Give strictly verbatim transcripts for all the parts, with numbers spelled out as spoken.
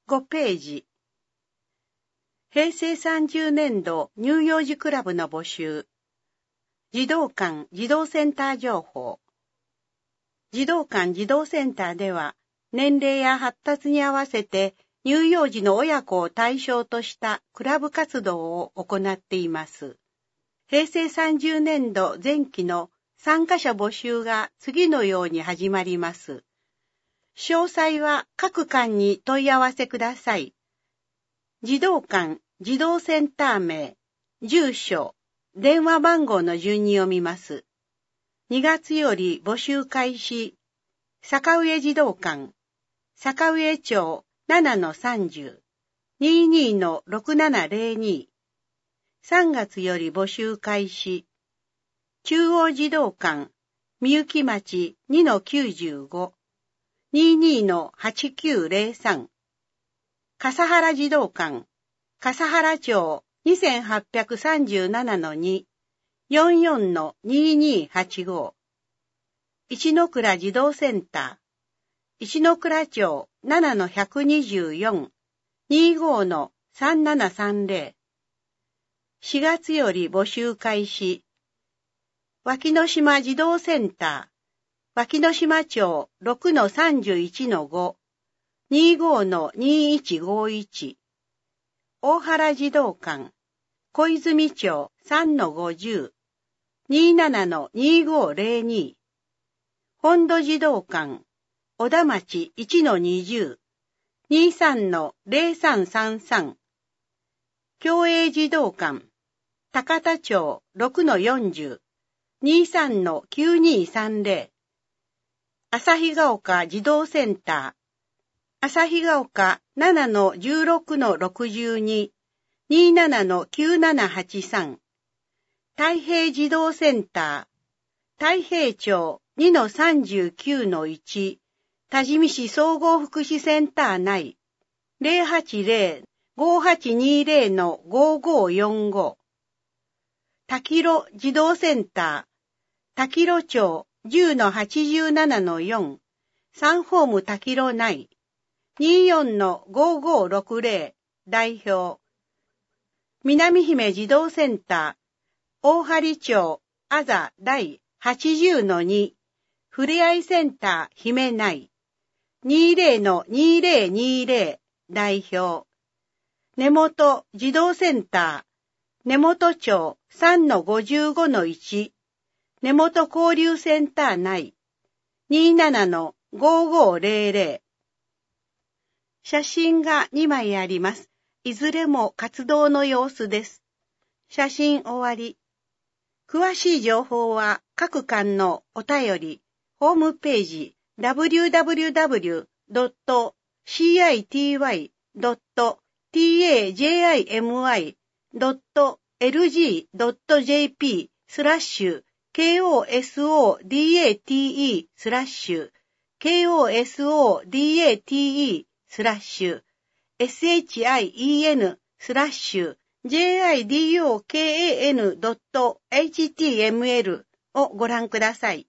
ごページ。へいせいさんじゅうねんど乳幼児クラブの募集。児童館児童センター情報。児童館児童センターでは、年齢や発達に合わせて乳幼児の親子を対象としたクラブ活動を行っています。へいせいさんじゅうねんど前期の参加者募集が次のように始まります。詳細は各館に問い合わせください。児童館児童センター名、住所、電話番号の順に読みます。にがつより募集開始。坂上児童館、坂上町 ななのさんじゅう、にじゅうにのろくななぜろに。さんがつより募集開始。中央児童館、みゆき町 にのきゅうじゅうご、にじゅうにのはちきゅうぜろさん。笠原児童館、笠原町 にせんはっぴゃくさんじゅうななのに、よんじゅうよんのにじゅうにはちご。一ノ倉児童センター、一ノ倉町 ななのひゃくにじゅうよん、にじゅうごのさんななさんぜろ。しがつより募集開始。脇の島児童センター、脇の島町 ろくのさんじゅういちのご、にじゅうごのにいちごいち。大原児童館、小泉町 さんのごじゅう、にじゅうななのにじゅうごぜろに。本土児童館、小田町 いちのにじゅう、にじゅうさんのぜろさんさんさん。共栄児童館、高田町 ろくのよんじゅう、にじゅうさんのきゅうにさんぜろ。旭ヶ丘児童センター、旭ヶ丘 ななのじゅうろくのろくじゅうに、にじゅうななのきゅうななはちさん。太平児童センター、太平町 にのさんじゅうきゅうのいち、多治見市総合福祉センター内、ぜろはちぜろ ごはちにぜろのごごよんご。滝路児童センター、滝路町 じゅうのはちじゅうななのよん、サンホーム滝路内、にじゅうよんのごごろくぜろ、代表。南姫児童センター、大針町、あざ第はちじゅうのに、ふれあいセンター姫内、にじゅうぜろのにぜろにぜろ、代表。根本児童センター、根本町 さんのごじゅうごのいち、根本交流センター内、にじゅうななのごごぜろぜろ。写真がにまいあります。いずれも活動の様子です。写真終わり。詳しい情報は各館のお便り、ホームページ ダブリューダブリューダブリュードットシーアイティーワイドットタジドットエルジードットジェーピー スラッシュ ケーオーエスオーディーエーティーイー スラッシュ ケーオーエスオーディーエーティーイー スラッシュ エスエイチアイイーエヌ スラッシュ ジェーアイディーオーケーエーエヌ ドットエイチティーエムエル をご覧ください。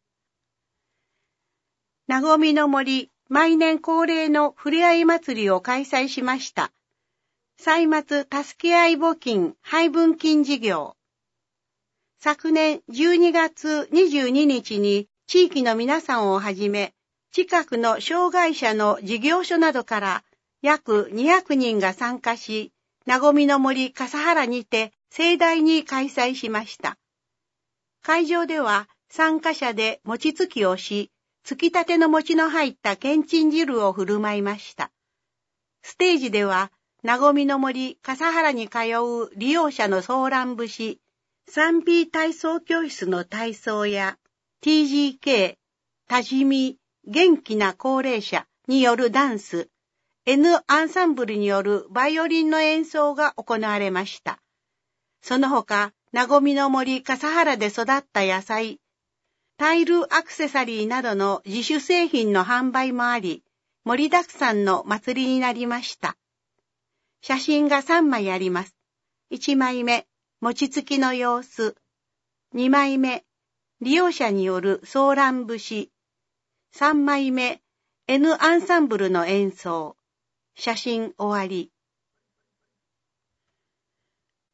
なごみの森、毎年恒例のふれあい祭りを開催しました。歳末助け合い募金配分金事業。昨年じゅうにがつにじゅうににちに地域の皆さんをはじめ、近くの障害者の事業所などから約にひゃくにんが参加し、なごみの森笠原にて盛大に開催しました。会場では参加者で餅つきをし、つきたての餅の入ったけんちん汁を振る舞いました。ステージでは、なごみの森笠原に通う利用者のソーラン節、さんビー 体操教室の体操や ティージーケー、多治見、元気な高齢者によるダンス、N アンサンブルによるバイオリンの演奏が行われました。その他、なごみの森笠原で育った野菜、タイルアクセサリーなどの自主製品の販売もあり、盛りだくさんの祭りになりました。写真がさんまいあります。いちまいめ、餅つきの様子。にまいめ、利用者によるソーラン節。さんまいめ、N アンサンブルの演奏。 写真終わり。